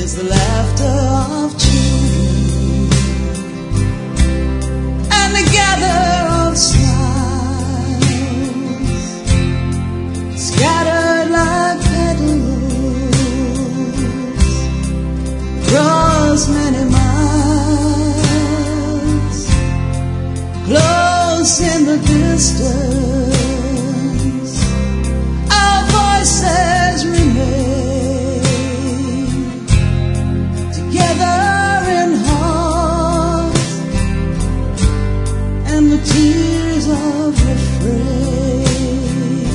is the laughter of children and the gather of smiles scattered like petals across many miles, close in the distance our voices remain together in heart, and the tears of refrain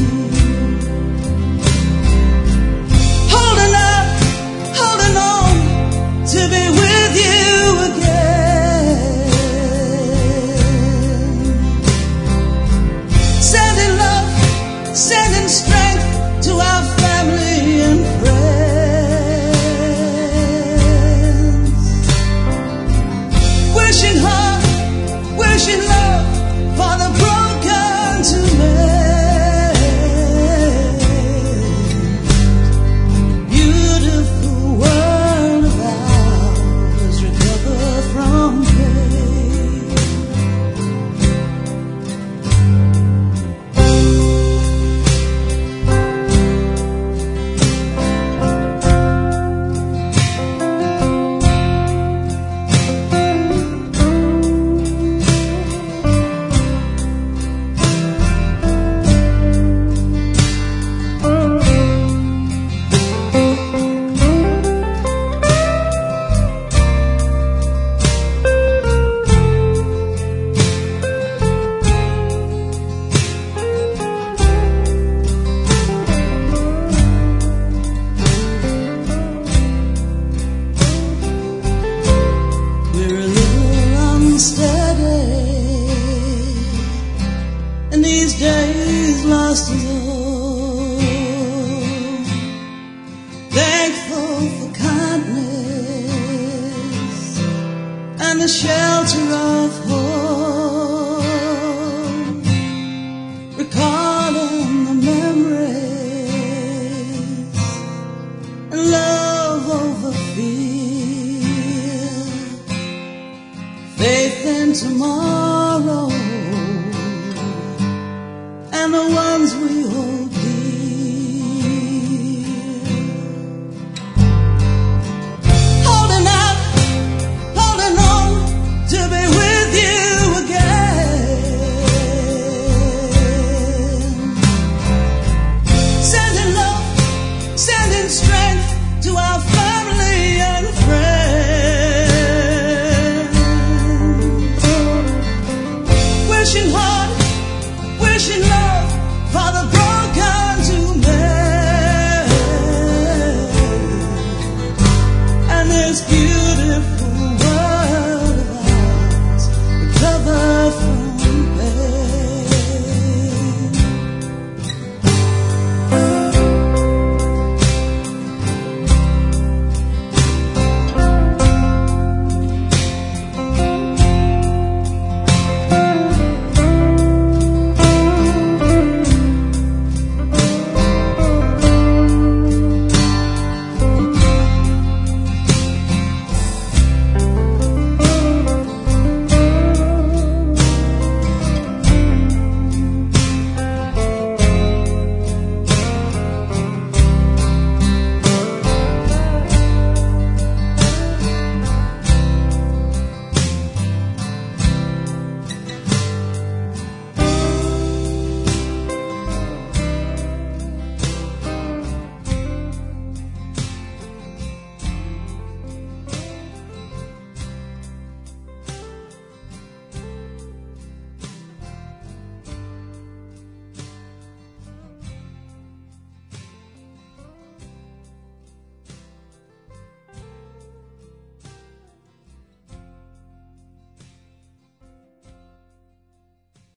holding up, holding on to be with you again, sending love, sending strength to our family and friends, wishing hope, wishing love for the broken to mend. Beautiful world of ours, recover from pain. We're a little unsteady, and these days lost us all. Thankful for kindness and the shelter of home, recalling the memories and love over fear, faith in tomorrow,